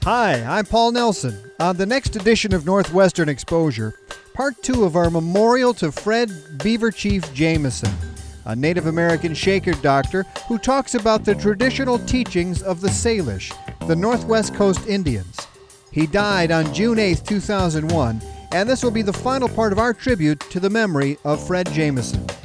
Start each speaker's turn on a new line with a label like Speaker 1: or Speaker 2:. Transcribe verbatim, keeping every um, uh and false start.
Speaker 1: Hi, I'm Paul Nelson. On the next edition of Northwestern Exposure, part two of our memorial to Fred Beaver Chief Jameson, a Native American Shaker doctor who talks about the traditional teachings of the Salish, the Northwest Coast Indians. He died on June eighth, two thousand one, and this will be the final part of our tribute to the memory of Fred Jameson.